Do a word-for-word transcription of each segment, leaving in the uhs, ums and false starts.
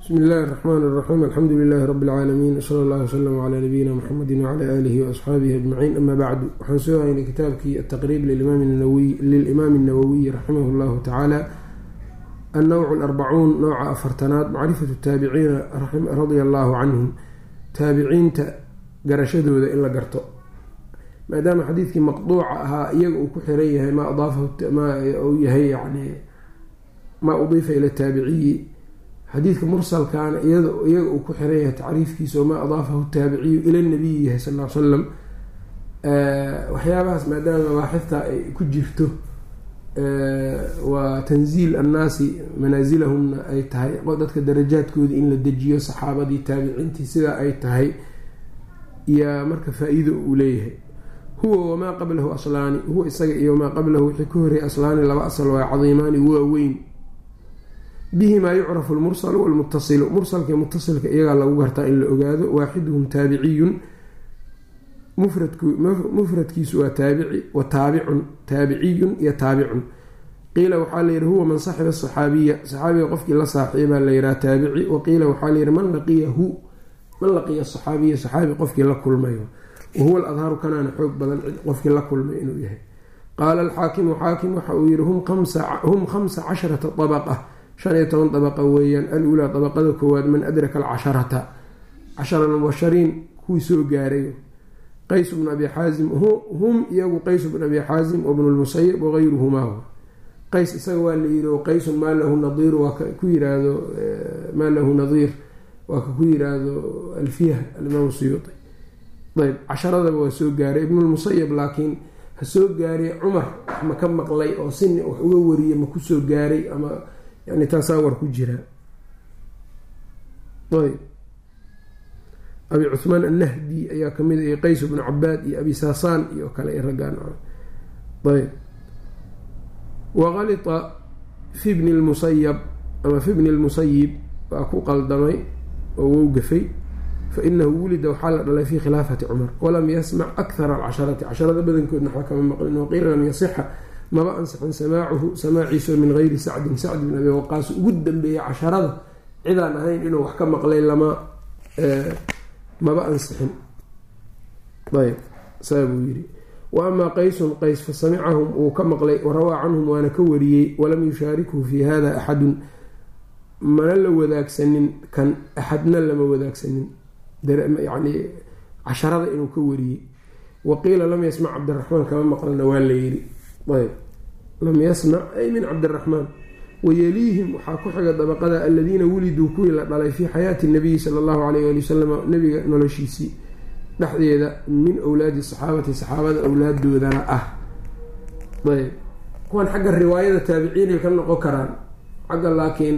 bismi illaahi araxmaan iraxiim alxamdu lilaahi rabbi lcaalamiin wsala allahu wslama calaa nabiyina muxamedi wacala aalihi waasxaabihi ajmaciin ama bacdu. waxaan soo haynay kitaabkii ataqriib lilimaami nawowiy raximahu llahu tacaala annowcu alarbacuun nooca afartanaad macrifatu taabiciina radia allahu canhum, taabiciinta garashadooda in la garto maadaama xadiidkii maqduuca ahaa iyaga uu ku xiran yahay maa adaafamaa uu yahay yani maa udiifa ila taabiciyi. xadiidka mursalkaana iyaga uu ku xiran yahay tacriifkiisa oo maa adaafahu taabiciyu ila nabiyi yahay sal l slam. waxyaabahaas maadaama mabaaxifta ay ku jirto waa tanziil annaasi manaasilahumna ay tahay dadka darajaadkooda in la dejiyo saxaabadii taabiciintii sidaa ay tahay yaa marka faa-iido uu leeyahay. huwa wamaa qablahu aslaani, huwa isaga iyo wamaa qablahu wixii ka horreeyay aslaani laba asal waa cadiimaani waaweyn. bihimaa yucrafu lmursalu walmutasilu, mursalka iyo mutasilka iyagaa lagu gartaa in la ogaado. waaxiduhum taabiciyun, mufradkiisu waa taabici, wa taabicun taabiciyun iyo taabicun. qiila waxaa layihi huwa man saxiba saxaabiya, saxaabiga qofkii la saaxiibaa la yihaha taabici. waqiila waxaa layihi man laqiyahu, man laqiya saxaabiya, saxaabi qofkii la kulmayo. wahuwa aladharu kanaana xoog badan qofkii la kulmay inuu yahay. qaala alxaakimu, xaakim waxa uu yihi hum khamsa casharata abaqa, shan iyo toban dabaqa weeyaan. alulaa dabaqada koowaad man adraka alcasharata, cashara mubashariin kuwii soo gaaray. qays bnu abi xaasim, hum iyagu qays bnu abi xaasim wabnu lmusayib wagayruhumaa. qays isaga waa la yiri qaysun maa lahu nadiir, waa ka ku yiraahdo maa lahu nadiir, waa ka ku yiraahdo alfiyah alimaam suyuuti. ayb casharadaba waa soo gaaray. ibnulmusayib laakiin ha soo gaaray cumar wax ma ka maqlay oo sini wax uga wariyay ma kusoo gaaray ama yani taasaa war ku jira. ayb abi cuhmaan annahdi ayaa kamid ah, qays bnu cabaad iyo abi saasaan iyo kale i raggaan. ayb waqalita fi bni lmusayab ama fi bni lmusayib waa ku qaldamay oo wou gafay. fainahu wulida waxaa la dhalay fi khilaafati cumar walam yasmac akthara alcasharati, casharada badankoodna waxba kama maqlin. waqiila lam yasixa, maba ansixin samaacuhu samaaciiso min gayri sacdin, sacd bin abi waqaas ugu dambeeyay casharada cidaan ahayn inuu wax ka maqlay lama maba ansixin. ayb saa buu yiri. wa amaa qaysun qays fa samicahum uu ka maqlay warawaa canhum waana ka wariyey. walam yushaarikhu fi hada axadun, mana la wadaagsanin kan axadna lama wadaagsanin yani casharada inuu ka wariyey. waqiila lam yasmac cabdiraxmaan kama maqlana waa la yiri. ayb lam yasmac ay min cabdiraxmaan. wayaliihim waxaa ku xiga dabaqada aladiina wuliduu kuwii la dhalay fii xayaati nabiyi sala allahu alayh ali wasalam, nabiga noloshiisii dhexdeeda, min awlaadi saxaabati, saxaabada awlaadoodana ah. ayb kuwan xagga riwaayada taabiciinay ka noqon karaan, xagga laakiin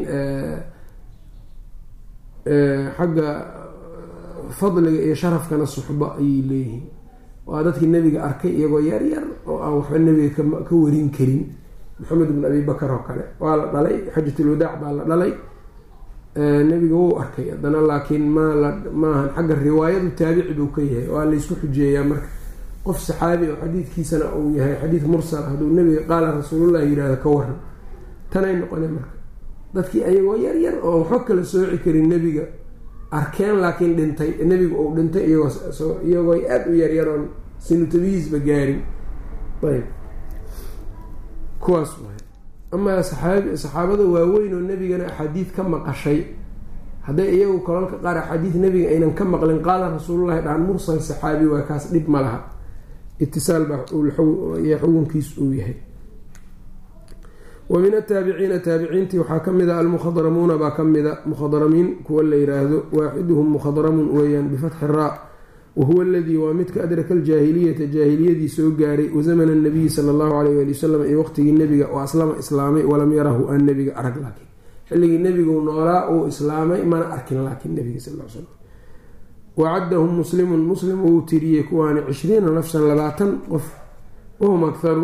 xagga fadliga iyo sharafkana suxbo ayay leeyihiin. waa dadkii nebiga arkay iyagoo yar yar oo aan waxba nebiga ka warin karin. maxamed bn abi bakar oo kale waa la dhalay, xajatulwadaac baa la dhalay, nebiga wuu arkay haddana laakiin mmaahan xagga riwaayadu taabici buu ka yahay. waa laysku xujeeyaa marka qof saxaabi oo xadiidkiisana uu yahay xadiid mursal, hadduu nebiga qaala rasuulullah yihahda ka waran, tanay noqona marka dadkii ayagoo yar yar oo waxba kala sooci karin nebiga arkeen laakiin dhintay, nebiga uu dhintay iyagoo aada u yaryaroon sinutabihiisba gaarin. ayb kuwaas waay. amaa saxaabi saxaabada waaweyn oo nebigana axaadiid ka maqashay, hadday iyagu kolalka qaar axaadiid nebiga aynan ka maqlin qaala rasuulullahi dhahan mursal saxaabi waa kaas dhib ma laha, itisaal baa xugunkiis uu yahay. wa min ataabiciina taabiciintii waxaa ka mid a almukhadramuuna baa ka mida, mukhadramiin kuwa la yiraahdo. waaxiduhum mukhadramun weeyaan bifatxi raa, wahuwa aladii waa midka adraka aljaahiliyata jaahiliyadii soo gaaray, wazamana nabiyi sala allahu alayh ali wasalam iyo waqtigii nebiga oo aslama islaamay, walam yarahu aan nebiga arag, laakiin xilligii nebigu noolaa uu islaamay mana arkin laakiin nebiga sal l slam. wacaddahum muslimun, muslim uu tiriyey kuwaani cishriina nafsan, labaatan qof. wahum akharu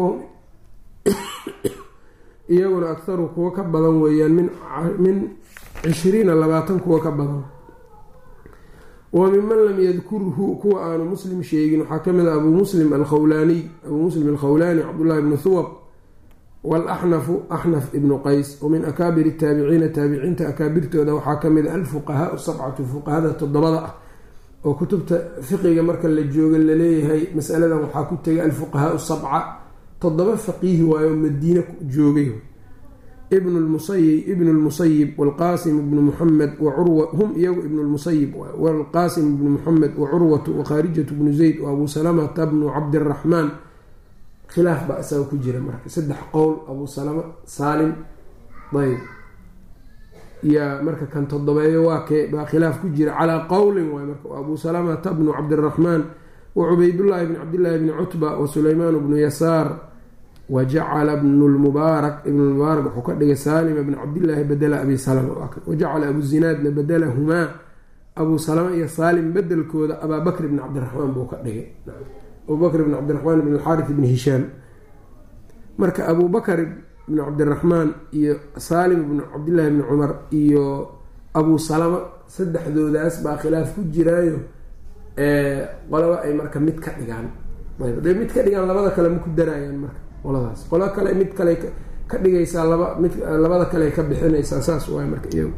iyaguna akharu kuwa ka badan weeyaan min cishriina labaatan kuwa ka badan. wa minman lam yadkurhu kuwa aanu muslim sheegin waxaa kamid a abuu muslim alkhawlaaniy abuu muslim alkhawlaani cabdullahi bnu huwab walaxnafu axnaf ibnu qays wamin akaabir taabiciina taabiciinta akaabirtooda waxaa kamid a alfuqahaau sabcatu fuqahada toddobada ah oo kutubta fiqiga marka la jooga laleeyahay masaladan waxaa ku tegay alfuqahaau sabca toddoba faqiihi waayo madiina joogay ibn lmusayib ibn lmusayib waalqaasim ibnu muxamed wacurwa hum iyagu ibn lmusayib waalqaasim ibnu muxamed wacurwatu wakhaarijatu bnu zayd wa abu salamata bnu cabdiraxmaan khilaaf baa isaga ku jira marka saddex qowl abu salama saalim ayb yaa marka kan todobeeyo waa kee baa khilaaf ku jira calaa qowlin waay marka abu salamata bnu cabdiraxmaan wa cubaydullaahi bni cabdillaahi bni cutba wa sulaymaan bnu yasaar wa jacala bnu lmubaarak ibnu lmubaarak wuxuu ka dhigay saalima bni cabdillaahi badela abi salama wa jacala abu zinaadna badelahumaa abu salama iyo saalim bedelkooda abaa bakr bni cabdiraxmaan buu ka dhigay abubakr bn cabdiraxmaan bn alxaaris bni hishaam marka abubakr bn cabdiraxmaan iyo saalim bn cabdillaahi bni cumar iyo abu salama saddexdoodaas baa khilaaf ku jiraayo qolaba ay marka mid ka dhigaan haday mid ka dhigaan labada kale ma ku daraayaan marka qoladaas qola kale mid kale ka dhigaysaa laba mid labada kale ka bixinaysaa saas waay marka iyagu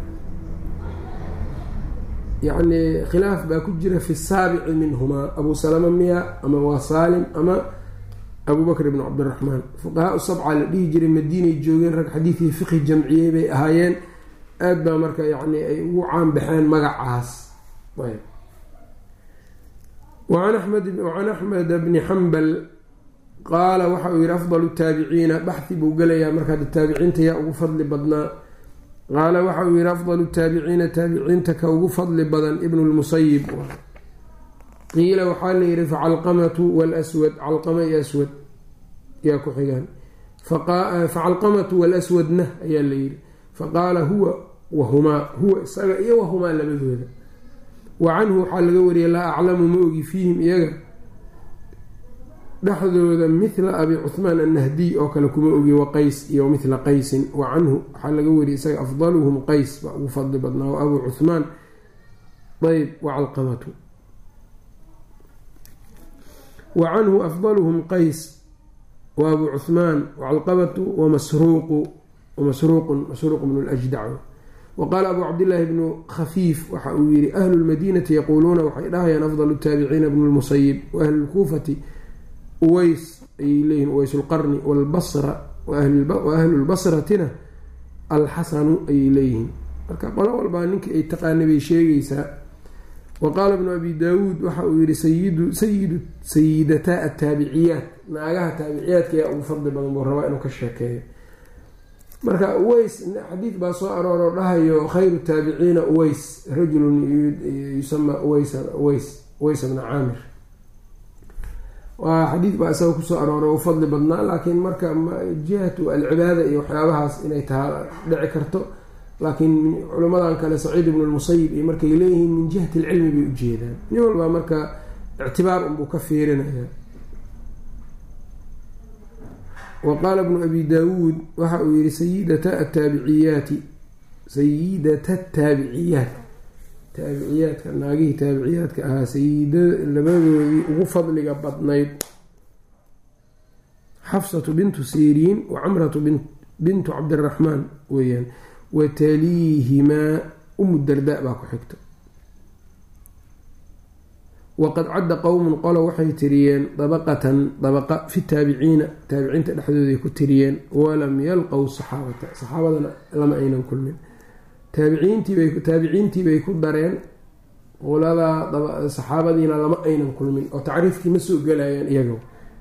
yacni khilaaf baa ku jira fi saabici minhumaa abu salama miya ama waa saalim ama abubakr ibn cabdiraxmaan fuqahaa sabca la dhihi jiray madiinay joogeen rag xadiidkii fiqhi jamciyey bay ahaayeen aada baa marka yacni ay ugu caan baxeen magacaas ayb wacan axmed wacan axmed bni xambal qaala waxa uu yihi afdalu taabiciina baxhi buu gelayaa markaa taabiciinta yaa ugu fadli badnaa qaala waxa uu yihi afdalu taabiciina taabiciinta ka ugu fadli badan ibnu lmusayib qiila waxaa la yihi facalqamatu wlswad calqama iyo aswad yaa ku xigaan facalqamatu walaswadna ayaa la yihi faqaala huwa wahumaa huwa isaga iyo wahumaa labadooda wa canhu waxaa laga wariyay laa aclamu ma ogi fiihim iyaga dhexdooda mithla abi cuhmaan annahdiy oo kale kuma ogi wa qays iyo mithla qaysin wa canhu waxaa laga wariyay isaga afdaluhum qays baa ugu fadli badnaa wa abu cuhmaan ayb wacalqamatu wa canhu afdaluhum qays wa abu cuhmaan wacalqamatu wamasruuqu wamasruuqun masruuq bnu ljdac wa qaala abu cabdillaahi bnu khafiif waxa uu yihi ahlu lmadiinati yaquuluuna waxay dhahayaan afdalu taabiciina bnu lmusayib wa ahlu lkuufati uways ayay leeyihin uways lqarni wlbasra wa ahlu lbasratina alxasanu ayay leeyihiin marka qolo walbaa ninkii ay taqaanay bay sheegaysaa wa qaala bnu abi daawuud waxa uu yihi sayidu sayidu sayidataa ataabiciyaat naagaha taabiciyaadka ayaa ugu fadli badan buu rabaa inuu ka sheekeeyo marka uways xadiid baa soo arooroo dhahayo khayru taabiciina uways rajulun yusama uways uways uways bna caamir waa xadiid baa isaga kusoo aroora u fadli badnaa laakiin marka jihatu alcibaada iyo waxyaabahaas inay taha dhici karto laakiin culamadan kale saciid ibnu lmusayib iyo markay leeyihiin min jihati alcilmi bay ujeedaan nin walbaa marka ictibaar unbuu ka fiirinaya wa qaala bnu abi daawuud waxa uu yihi sayidata ataabiciyaati sayidata ataabiciyaat taabiciyaadka naagihii taabiciyaadka ahaa sayida labadoodii ugu fadliga badnayd xafsatu bintu siriin wa camratu bintu cabdiraxmaan weeyaan wataliihimaa umu dardaa baa ku xigta waqad cadda qowmun qolo waxay tiriyeen dabaqatan dabaqa fi taabiciina taabiciinta dhexdooday ku tiriyeen walam yalqow saxaabata saxaabadana lama aynan kulmin taabiciintiibay taabiciintiibay ku dareen qoladaa saxaabadiina lama aynan kulmin oo tacriifkii ma soo gelayaan iyaga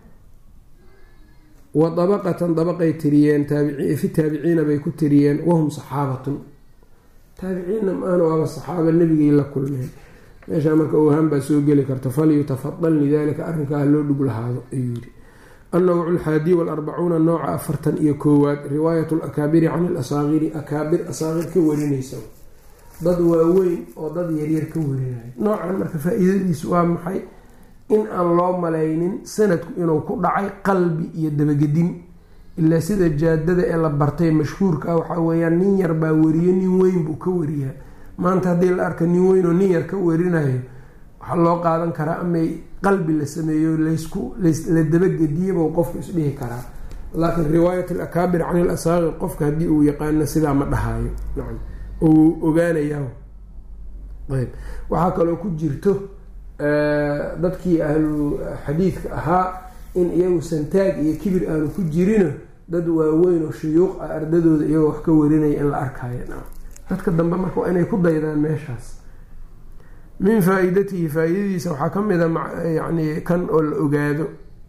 wa dabaqatan dabaqay tiriyeen fi taabiciina bay ku tiriyeen wahum saxaabatun taabiciinna maana waaba saxaaba nebigay la kulmeen meeshaa marka ohaan baa soo geli karta falyutafadal lidalika arrinkaa loo dhug lahaado ayuu yiri annawcu alxaadi walarbacuuna nooca afartan iyo koowaad riwaayat lakaabiri can ilasaaqiri akaabir asaaqir ka warinaysa dad waaweyn oo dad yaryar ka warinaya noocan marka faa-iidadiisu waa maxay in aan loo malaynin sanadku inuu ku dhacay qalbi iyo dabagedin ilaa sida jaadada ee la bartay mashhuurka ah waxaa weeyaan nin yar baa wariyo nin weyn buu ka wariyaa maanta haddii la arka nin weyn oo nin yar ka warinayo waxaa loo qaadan karaa amay qalbi la sameeyo laysku la dabagediyaba qofku isdhihi karaa laakiin riwaayat alakaabir can ilasaaqir qofka haddii uu yaqaano sidaa ma dhahayo nacam ou ogaanayaa ayb waxaa kaloo ku jirto dadkii ahlu xadiidka ahaa in iyagu santaag iyo kibir aanu ku jirino dad waaweyn oo shuyuuq ah ardadooda iyagoo wax ka warinaya in la arkayo dadka dambe marka waa inay ku daydaan meeshaas. min faa-idatihi faa-idadiisa waxaa ka mid a yani kan oo la ogaado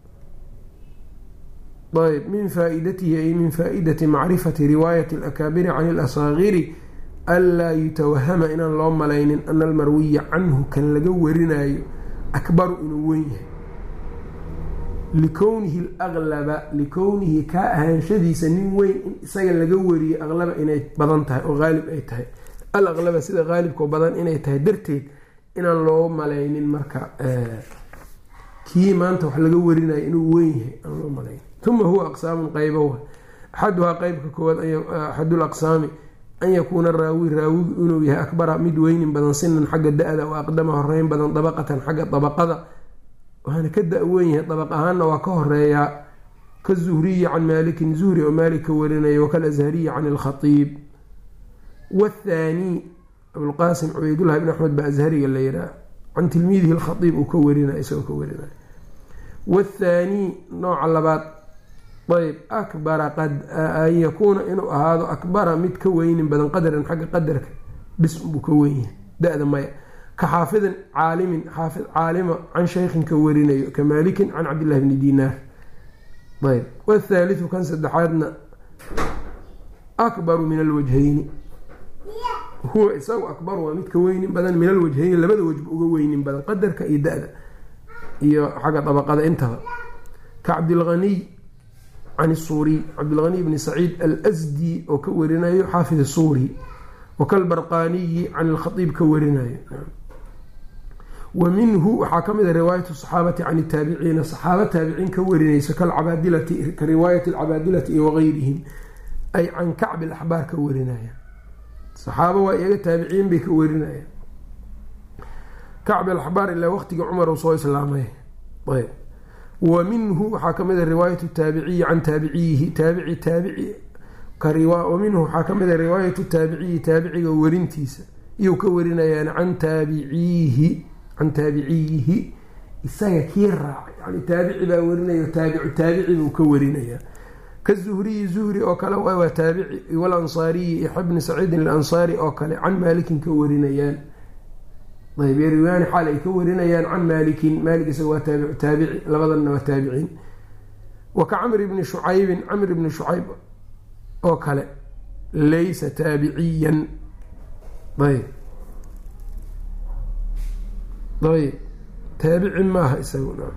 ayb min faa-idatihi ay min faa-idati macrifati riwaayati alakaabiri can ilasaaqiri anlaa yutawahama inaan loo malaynin ana almarwiya canhu kan laga warinayo akbaru inuu weyn yahay likownihi alaqlaba likownihi kaa ahaanshadiisa nin weyn in isaga laga wariyo aqlaba inay badan tahay oo haalib ay tahay alaqlaba sida haalibkao badan inay tahay darteed inaan loo malaynin marka kii maanta wax laga warinayo inuu weyn yahay aan loo malaynin. uma huwa aqsaamun qaybowa axaduhaa qeybka koowaad axadu laqsaami an yakuuna raawi raawigu inuu yahay akbara mid weynin badan sinan xagga da-da oo aqdama horeyn badan dabaqatan xagga dabaqada waana ka da-weyn yahay dabaq ahaanna waa ka horeeyaa ka zuhriyi can maalikin zuhri oo maalik ka warinaya wakalashariyi can alkhatiib wathaanii abulqaasim cubaydullahi bn axmed ba ashariga la yihaah can tilmiidihi alkhatiib uu ka warinay isagoo ka warinay. wathaanii nooca labaad ayb akbara an yakuuna inuu ahaado akbara mid ka weynin badan qadaran xagga qadarka bis buu ka weynyahay da-da maya ka xaafidin caalimin xaafid caalima can shaykhin ka warinayo ka maalikin can cabdillahi bni dinaar. ayb wathaalithu kan saddexaadna akbaru min alwajhayni huwa isagu akbar waa mid ka weynin badan min alwajhayni labada wajba uga weynin badan qadarka iyo da-da iyo xagga dabaqada intaba ka cabdilghaniy can isuuriy cabdilghaniy bni saciid alsdi oo ka warinayo xaafid isuuri wakalbarqaaniyi can alkhatiib ka warinayo. wa minhu waxaa ka mid a riwaayat saxaabati can taabiciina saxaaba taabiciin ka warinayso kalcabaadilati ka riwaayati alcabaadilati iyo wageyrihim ay can kacbi alaxbaar ka warinaya saxaaba waa iyaga taabiciin bay ka warinaya kacbi alaxbaar ilaa waqtigii cumar uu soo islaamay. ayb wa minhu waxaa ka mid a riwaayat taabiciyi can taabiciyihi taabici taabici wa minhu waxaa ka mid a riwaayatu taabiciyi taabiciga warintiisa iyuu ka warinayaan can taabiciyihi can taabiciyihi isaga kii raacay yani taabici baa warinayo taabicu taabici buu ka warinayaa ka zuhriyi zuhri oo kale waa taabici walansaariyi ixya bni saciidin alansaari oo kale can maalikin ka warinayaan. ayb riwaani xaal ay ka warinayaan can maalikin maalik isaga waa taabicu taabici labadanna waa taabiciin. wa ka camr bni shucaybin camr bni shucayb oo kale laysa taabiciyan ayb ayb taabici maaha isaguna.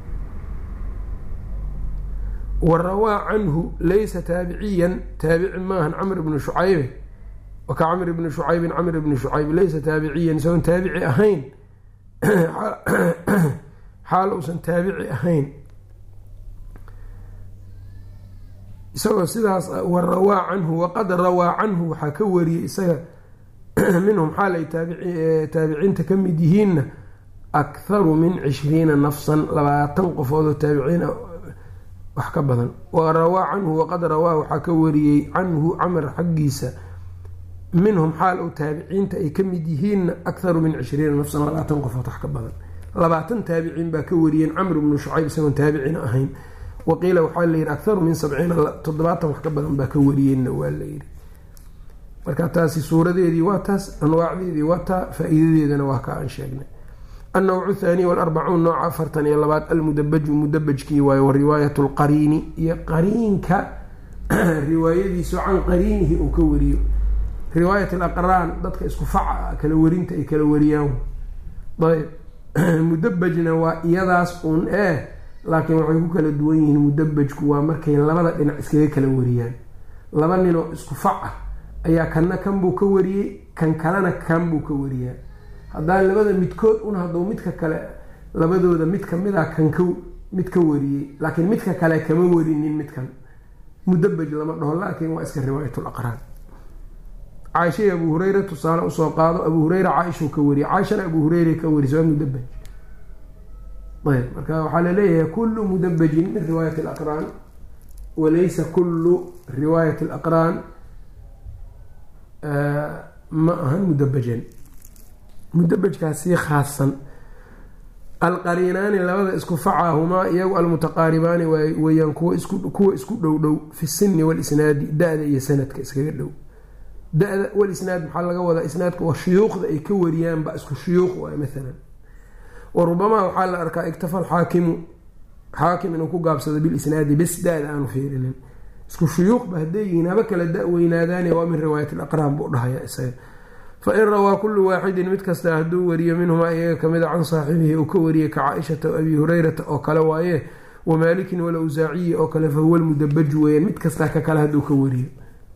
wa rawaa canhu laysa taabiciyan taabici maahan camr bni shucaybe waka camr bni shucaybin camr bni shucayb laysa taabiciyan isagoon taabici ahayn xaal uusan taabici ahayn isagoo sidaas wa rawaa canhu waqad rawaa canhu waxaa ka wariyey isaga minhum xaal ay taabiciinta ka mid yihiinna akharu min cishriina nafsan labaatan qofoodoo taabiciina wax ka badan. wa rawaa canhu waqad rawaa waxaa ka wariyey canhu camr xaggiisa minhum xaal ou taabiciinta ay ka mid yihiinna akharu min cishriina nafsan labaatan qofood wax ka badan labaatan taabiciin baa ka wariyeen camr bnu shucayb isagoon taabicina ahayn. waqiila waxaa layihi akharu min sabciina toddobaatan wax ka badan baa ka wariyeenna waa layihi. marka taasi suuradeedii waa taas anwaacdeedii waa taa faa-iidadeedana waa ka aan sheegnay. annawcu thaani walarbacuun nooca afartan iyo labaad almudabaju mudabajkii waayo wa riwaayat lqariini iyo qariinka riwaayadiisu can qariinihi uu ka wariyo riwaayat alaqraan dadka isku faca kala warinta ay kala wariyaan. ayb mudabajna waa iyadaas uun eh laakiin waxay ku kala duwan yihiin. mudabajku waa markay labada dhinac iskaga kala wariyaan laba ninoo isku fac ah ayaa kanna kan buu ka wariyey kan kalena kan buu ka wariyaa haddaan labada midkood un hadduu midka kale labadooda mid kamida kan ka mid ka wariyey laakiin midka kale kama warinin midkan mudabaj lama dhaho laakiin waa iska riwaayatul aqraan. caaisha iyo abu hureyra tusaale usoo qaado abu hureyra caaishuu ka wariyey caaishana abu hureyra ka wariyay waa mudabaj. ayb marka waxaa laleeyahay kullu mudabajin min riwaayat alaqraan walaysa kullu riwaayat alaqraan ma ahan mudabajan. mudabajkaas sii khaasan. alqariinaani labada isku facahumaa iyagu almutaqaaribaani weyaan kuwa isku kuwa isku dhow dhow fi sinni walisnaadi da-da iyo sanadka iskaga dhow. da-da walisnaad maxaa laga wadaa? isnaadka waa shuyuukhda ay ka wariyaanba isku shuyuuq waay maalan. wa rubamaa waxaa la arkaa iktafa alxaakimu xaakim inuu ku gaabsado bilisnaadi bes da-da aanu fiirinin. isku shuyuuqba hadday yihiin haba kala da-weynaadaane waa min riwaayat alaqraan buu dhahaya isaga. fain rawaa kullu waaxidin mid kasta hadduu wariyo minhumaa iyaga kamida can saaxibihi uu ka wariyay ka caaishata o abi hurayrata oo kale waaye wa maalikin walawsaaciyi oo kale fahuwa lmudabaju weeyaan mid kastaa ka kale hadduu ka wariyo.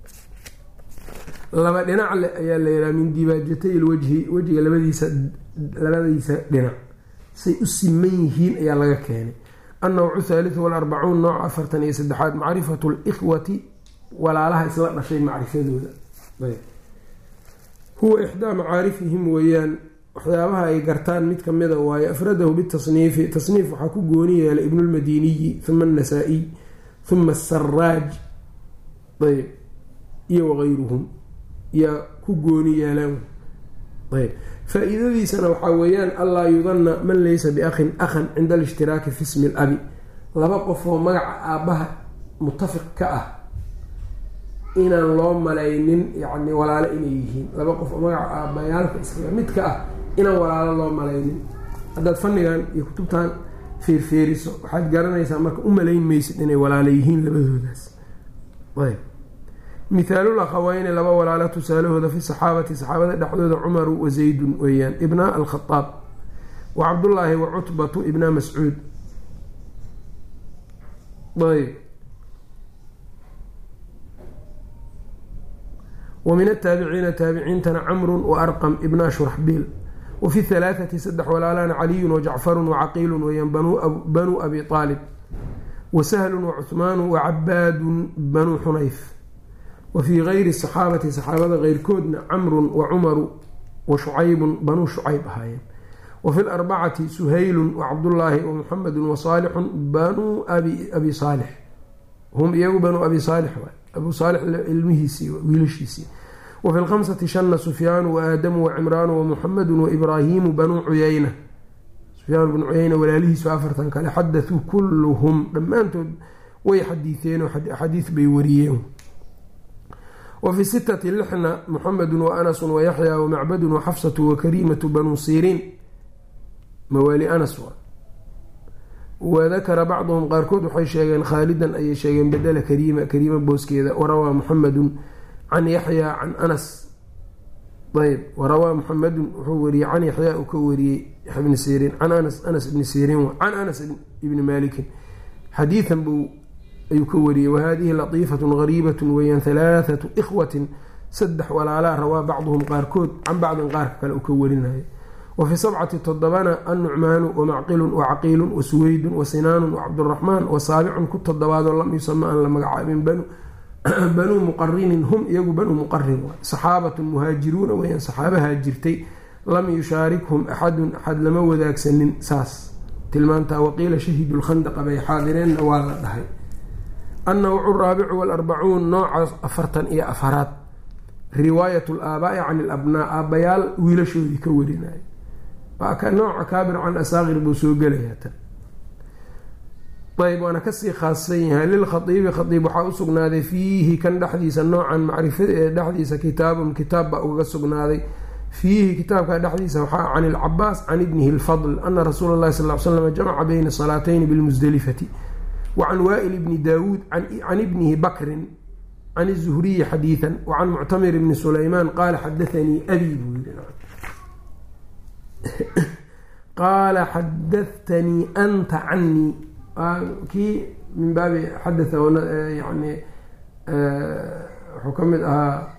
laba dhinac le ayaa la yidhaha min dibaajatay ilwajhi wejiga labadiisa labadiisa dhinac say u siman yihiin ayaa laga keenay. annawcu thaalithu walarbacuun nooca afartan iyo saddexaad macrifatu likhwati walaalaha isla dhashay macrifadooda. huwa ixdaa macaarifihim weeyaan waxyaabaha ay gartaan mid kamida waaye. afradahu bitasniifi tasniif waxaa ku gooni yeelay ibnu lmadiniyi uma annasaa-iy uma asaraaj ayb iyo wagayruhum yaa ku gooni yeelaan. ayb faa-iidadiisana waxaa weeyaan allaa yudanna man laysa biakhin akhan cinda alishhtiraaki fi ismi labi. laba qof oo magaca aabbaha mutafiq ka ah inaan loo malaynin yacni walaalo inay yihiin. laba qof oo magaca aabbayaalka iskaga mid ka ah inaan walaalo loo malaynin. haddaad fannigan iyo kutubtan feerfeeriso waxaad garanaysaa marka u malayn maysid inay walaalo yihiin labadoodaas. ayb mithaalul akhaweyni laba walaalo tusaalahooda fi saxaabati saxaabada dhexdooda cumaru wa zaydun weeyaan ibna alkhadaab wa cabdullaahi wa cutbatu ibna mascuud. ayb ومن التابعين تابعينتنا عمرو وأرقم ابن شرحبيل. وفي الثلاثة سدح ولالان علي وجعفر وعقيل وين بنو, أب بنو أبي طالب وسهل وعثمان وعباد بنو حنيف. وفي غير الصحابة صحابة غير كودنا عمرو وعمر وشعيب بنو شعيب هاي. وفي الأربعة سهيل وعبد الله ومحمد وصالح بنو أبي, أبي صالح هم يو بنو أبي صالح أبو صالح المهيسي ويلشيسي. وفي الخمسة شن سفيان وآدم وعمران ومحمد وإبراهيم بنو عيينة. سفيان بن عيينة ولاله سافرتن كان حدثوا كلهم لما أنتم ويحديثين وحديث بيوريهم. وفي ستة لحنا محمد وأنس ويحيى ومعبد وحفصة وكريمة بنو سيرين موالي أنس. وذكر بعضهم قاركود وحي شيئا خالدا أي شيئا بدل كريمة كريمة بوسكيذا. وروى محمد عن يحيى عن أنس. طيب وروى محمد وحوري عن يحيى وكوري يحيى بن سيرين عن أنس أنس بن سيرين وعن أنس بن مالك حديثا بو يكوري. وهذه لطيفة غريبة وين ثلاثة إخوة سدح ولا لا روى بعضهم قاركود عن بعض قارك كالأكورين. وفي سبعة تضبان النعمان ومعقل وعقيل وسويد وسنان وعبد الرحمن وسابع كت الضواد لم يسمى أن لما من بنو بنو مقرين هم يجوا بنو مقرين صحابة مهاجرون وين صحابة هاجرتي لم يشاركهم أحد أحد لما وذاك سن ساس تلمانتا. وقيل شهدوا الخندق بي حاضرين والله. النوع الرابع والأربعون نوع أفرتن إيا أفرات رواية الآباء عن الأبناء آبيال ويلشوا ذكورنا فكان نوع كابر عن أساغر بسوق ليهة. طيب وأنا كسي خاصيها للخطيب خطيب حاوسق نادي فيه كان دحديث النوع عن معرفة دحديث كتاب كتاب وقسق نادي فيه كتاب كان دحديث عن العباس عن ابنه الفضل أن رسول الله صلى الله عليه وسلم جمع بين صلاتين بالمزدلفة. وعن وائل بن داود عن, عن ابنه بكر عن الزهري حديثا. وعن معتمر بن سليمان قال حدثني أبي قال حدثتني أنت عني كي من باب حدث يعني حكمتها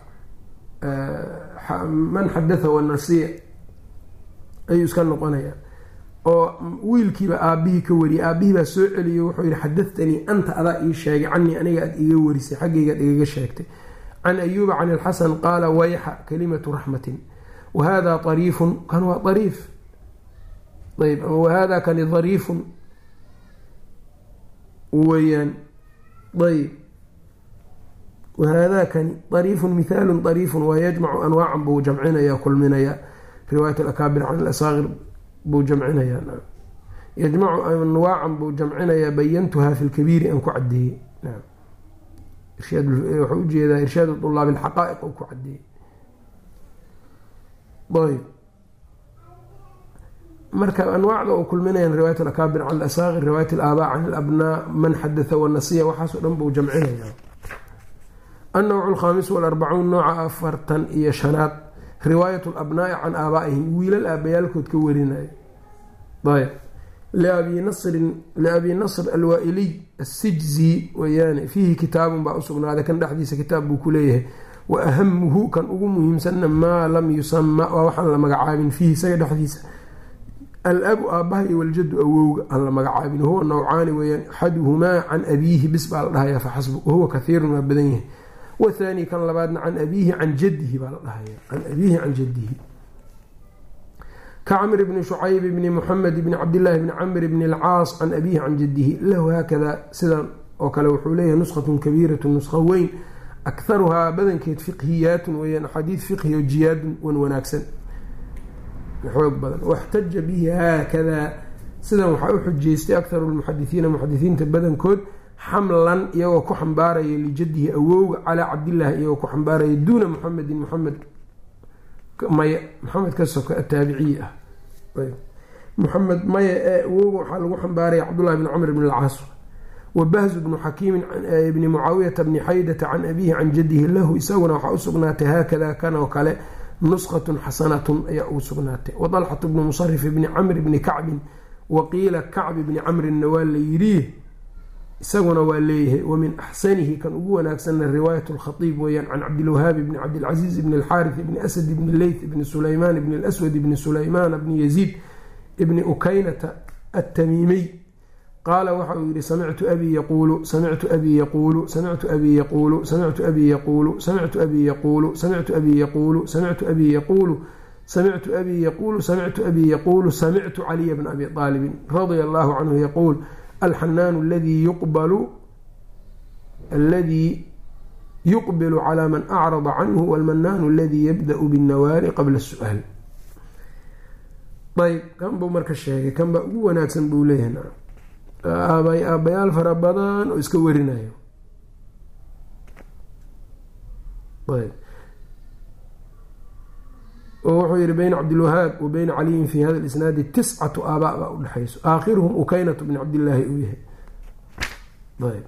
من حدثه والنسيء أي يسكن قنايا oo wiilkiiba aabihii ka wari aabihii baa soo celiyay wuxuu yiri xadathani anta adaa ii sheegay cani aniga aad iga warisay xaqiiga iga sheegtay an ayuba an al-hasan qala wayha kalimatu rahmatin wa hada tarif kan wa tarif طيب وهذا كان ظريف ويان ayb wahadakani ariifun mihaalun ariifun waa yajmacu anwaacan buu jamcinaya kulminaya riwaayat alakaabir can alasaaqir buu jamcinayaa yajmacu anwaacan buu jamcinayaa bayantuhaa fi lkabiiri aan ku cadeeyey waxuu ujeedaa irshaad طulaab اlxaqaa'iq u ku cadeeyey ayb marka anwaacda uu kulminayaan riwaayat alakaabir can alasaaqir riwaayat alaabaa can alabnaa man xadatha wanasiya waxaasoo dhan buu jamcinaya annawcu alkhaamis walarbacuun nooca afartan iyo shanaad riwaayat alabnaa'i can aabaa'ihim wiilal aabayaalkood ka warinaya ayb liabi nasrin liabi nasr alwaa-iliy assijzi weyaane fiihi kitaabun baa usugnaaday kan dhexdiisa kitaab buu ku leeyahay wa ahamuhu kan ugu muhiimsanna maa lam yusama waa waxaan la magacaabin fiihi isaga dhexdiisa alabu aabbaha iyo waljadu awowga aan la magacaabin wahuwa nawcaani weyaan axaduhumaa can abiihi bis baa la dhahaya faxasbu wahuwa kahiirun waa badan yahay wathani kan labaadna can abiihi can jadihi baa la dhahaya can abiihi can jadihi kacmr bni shucayb bni muxamed bni cabdillaahi bni camr bni alcaas can abiihi can jadihi lahu haakada sidan oo kale wuxuu leeyahay nusqatun kabiiratu nusqa weyn akharuhaa badankeed fiqhiyaatun weyaan axaadiid fiqhi o jiyaadun wan wanaagsan xoog badan waxtaja bihi haakadaa sidan waxaa u xujeystay akharu lmuxadisiina muxadisiinta badankood xamlan iyagoo ku xambaaraya lijadihi awowga calaa cabdillaahi iyagoo ku xambaaraya duuna muxamedin muxamed maya maxamed ka soka ataabiciyi ah muxamed maya ee awowga waxaa lagu xambaaraya cabdullahi bni camr bni alcaas wabahzu bnu xakiimin bni mucaawiyata bni xaydata can abiihi can jadihi lahu isaguna waxaa u sugnaatay haakada kan oo kale nusqatun xasanatun ayaa ugu sugnaatay waطalxatu bnu musarif bni camr bni kacbin waqiila kacbi bni camrinna waa la yidhi isaguna waa leeyahay wamin axsanihi kan ugu wanaagsanna riwaayat lkhaiib weyaan can cabdilwahaabi bni cabdilcaziiz bni alxaarith bni asad bni leyth bni sulaymaan bni lswad bni sulaymaan bni yaziid bni ukaynata atamiimiy qaala waxa uu yihi samictu abii yaquulu samictu abii yaquulu samictu abii yaquulu samictu abii yaquulu samictu abii yaquulu samictu abii yaquulu samictu abii yaquulu samictu abii yaquulu samictu abii yaquulu samictu caliya bna abi aalibin radia allahu canhu yaquul alxanaanu aladii yuqbalu aladii yuqbilu calaa man acrada canhu walmanaanu aladii yabda-u binnawaari qabla su-aal ayb kan buu marka sheegay kan baa ugu wanaagsan buu leeyahay aabay aabbayaal fara badan oo iska warinayo ayb oo wuxuu yihi bayna cabdilwahaab wa bayna caliyin fi hada isnaadi tiscatu aabaa baa udhexayso aakhiruhum ukaynatu bni cabdillaahi uu yahay ayb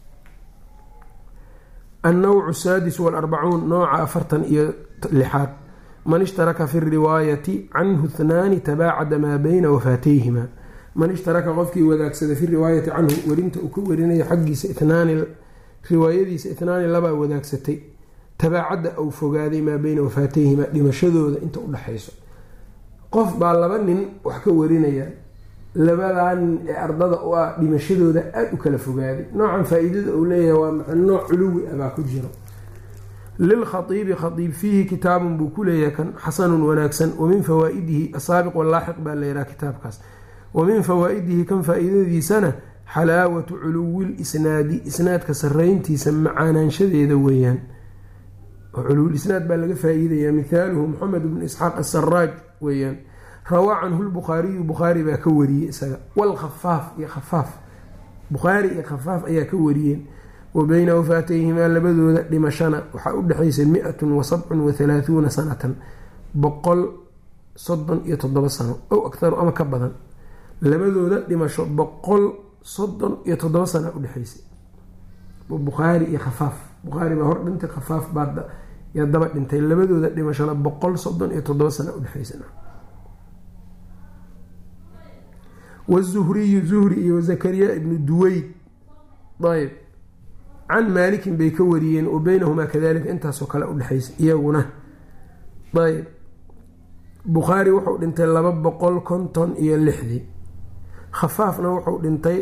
annawcu saadis walarbacuun nooca afartan iyo lixaad man ishtaraka fi riwaayati canhu ithnaani tabaacada maa bayna wafaatayhima man ishtaraka qofkii wadaagsada fi riwaayati canhu werinta uu ka warinayo xaggiisa itnaani riwaayadiisa itnaani labaa wadaagsatay tabaacadda ou fogaaday maa beyna wafaatayhima dhimashadooda inta udhexayso qof baa laba nin wax ka warinaya labadaa nin ee ardada u ah dhimashadooda aada u kala fogaaday noocan faa-iidada uu leeyahay waa maa nooc culuwi ah baa ku jiro lilkhaiibi khaiib fiihi kitaabun buu ku leeyahay kan xasanun wanaagsan wamin fawaa-idihi asaabiq walaaxiq baa layihaha kitaabkaas wamin fawaa-idihi kan faa-iidadiisana xalaawatu culuwi lisnaadi isnaadka sarayntiisa macaanaanshadeeda weeyaan culuwisnaad baa laga faa-iidayaa mithaaluhu moxamed bnu isxaaq asaraaj weeyaan rawaa canhu lbukhaariyu bukhaari baa ka wariyey isaga walkhafaaf iyo khafaaf bukhaari iyo khafaaf ayaa ka wariyeen wa beyna wafaatayhimaa labadooda dhimashana waxaa udhexaysay mi-atun wa sabcun wa halaahuuna sanatan boqol soddon iyo toddoba sano ow akharu ama ka badan labadooda dhimasho boqol soddon iyo toddoba sana udhexaysay bukhaari iyo khafaaf bukhaari baa hor dhintay khafaaf baa yaa daba dhintay labadooda dhimashona boqol soddon iyo toddoba sana udhexaysa wazuhriyu zuhri iyo zakariya ibnu duweyd ayb can maalikin bay ka wariyeen wa beynahumaa kadalika intaasoo kale udhexaysa iyaguna ayb bukhaari wuxuu dhintay laba boqol konton iyo lixdii khafaafna wuxuu dhintay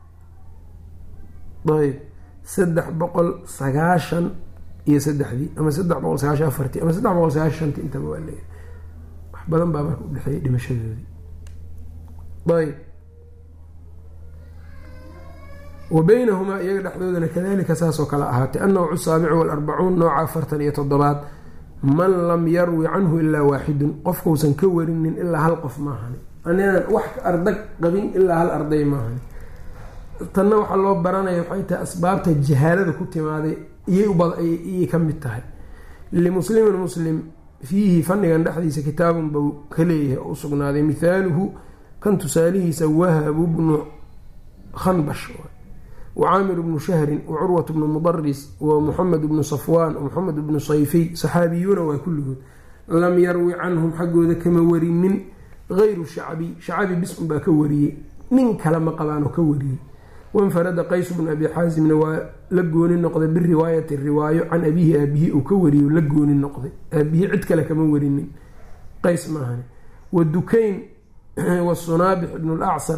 ayb saddex boqol sagaashan iyo saddexdii ama saddex boqol sagaashan afartii ama saddex boqol sagaashan shantii intaba waa leeyahay wax badan baa marka udhexeeyay dhimashadoodii ayb wa baynahumaa iyaga dhexdoodana kadalika saasoo kale ahaatay annawcu saabicu walarbacuun nooca afartan iyo toddobaad man lam yarwi canhu ilaa waaxidun qofkausan ka warinin ilaa hal qof maahani anaan wax ardag qabin ilaa hal arday maahani tanna waxaa loo baranaya waxay tahay asbaabta jahaalada ku timaaday iyay ka mid tahay limuslimin muslim fiihi fannigan dhexdiisa kitaabun bau ka leeyahay oo u sugnaaday mithaaluhu kan tusaalihiisa wahabu bnu khanbash وcaamir bnu shahrin وcurwaة bnu mudaris وmuxamed bnu safwaan وmuxamed bnu sayfiy saxaabiyuuna waa kulligood lam yarwi canhum xaggooda kama warinin غayru shacbi shacbi bis-un baa ka wariyey nin kale ma qabaanoo ka wariyey wainfarada qays bnu abi xaasimna waa la gooni noqday biriwaayati riwaayo can abihi aabihi uu ka wariyo la gooni noqday aabihi cid kale kama warinin qays maahan wadukayn wasunaabix bnu lacصar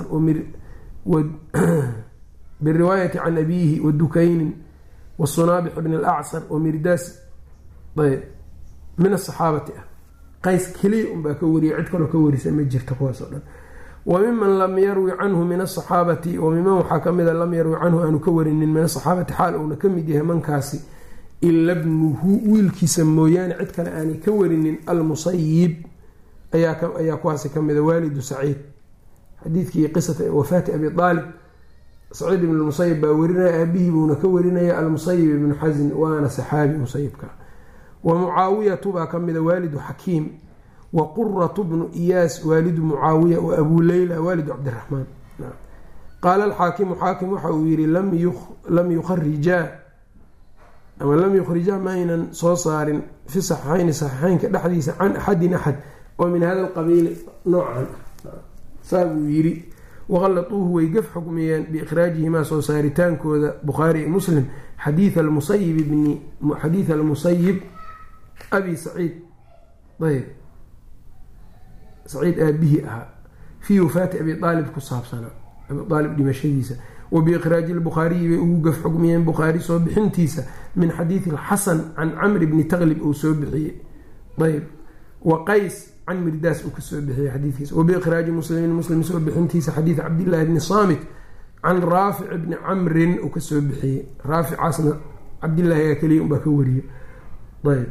biriwaayati can abiihi wadukaynin wasunaabix bn alacصar wamirdaas ayb min asaxaabati ah qays keliya unbaa ka wariyay cid kaloo ka warisa ma jirta kuwaas oo dhan wa miman lam yarwi canhu min asaxaabati wa miman waxaa kamida lam yarwi canhu aanu ka warinin min asaxaabati xaal uuna ka mid yahay mankaasi ila bnuhu wiilkiisa mooyaane cid kale aanay ka warinin almusayib ayaa kuwaasi kamida waalidu saciid xadiidkii qisata wafaati abi aalib saciid ibn musayib baa warinaya aabihii buuna ka warinaya almusayib ibnu xasin waana saxaabi musayibka wa mucaawiyatu baa kamida waalidu xakiim wa quratu bnu iyaas waalidu mucaawiya wa abu leyla waalidu cabdiraxmaan qaala alxaakimu xaakim waxa uu yihi lam yukharijaa ama lam yukhrijaa ma aynan soo saarin fi saxiixayni saxiixeynka dhexdiisa can axadin axad oo min hada alqabiili noocan saa buu yidhi waqallatuuhu way gaf xukmiyeen biikhraajihimaa soo saaritaankooda bukhaari iyo muslim xadiid almusayib bni xadiid almusayib abi saciid ayb saciid aabihii ahaa fii wafaati abi aalib ku saabsanaa abi aalib dhimashadiisa wa biikhraaji lbukhaariyi bay ugu gaf xukmiyeen bukhaari soo bixintiisa min xadiidi alxasan can camri bni taklib uu soo bixiyey ayb wa qays can mirdaas uu kasoo bixiyey xadiidkiisa wabiikhraaji muslimin muslim soo bixintiisa xadiid cabdillaahi bni saamit can raafic bni camrin uu kasoo bixiyey raaficaasna cabdillaahi keliya unbaa ka wariyey ayb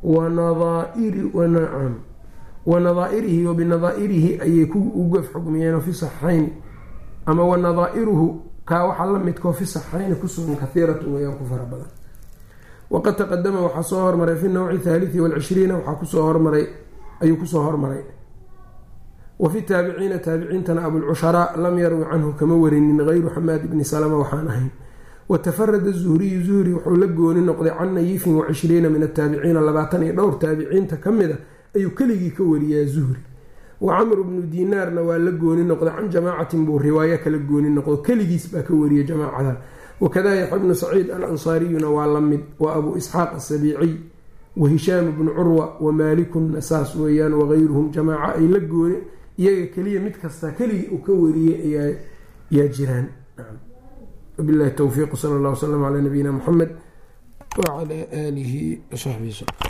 wanaaam wanadaairihi wabinadaairihi ayay ugaf xugmiyeen fi saxayn ama wanadaa'iruhu kaa waxaa la midkao fi saxayni kusugan kahiiratun wayaan ku fara badan waqad taqadama waxaa soo hormaray fi nawci thaalithi walcishriina waxaa kusoo hormaray ayuu kusoo hormaray wa fi taabiciina taabiciintana abulcusharaa lam yarwi canhu kama warinin hayru xamaad bni salama waxaan ahayn watafarada zuhriyu zuhri wuxuu la gooni noqday can nayifin wacishriina min ataabiciina labaatan iyo dhowr taabiciinta ka mid a ayuu keligii ka wariyaa zuhri wa camru bnu dinaarna waa la gooni noqday can jamaacatin buu riwaayo kala gooni noqdo keligiis baa ka wariya jamaacadan wakada yaxya bnu saciid alansaariyuna waa la mid wa abuu isxaaq asabiiciy wa hishaam bnu curwa wa maalikuna saas weeyaan wagayruhum jamaaca ay la gooni iyaga keliya mid kasta keligii uu ka wariyey yaa jiraan. wabillahi towfiiq sala allah wasalam calaa nabiyina muxamed wacalaa aalihi wasaxbihi wslam.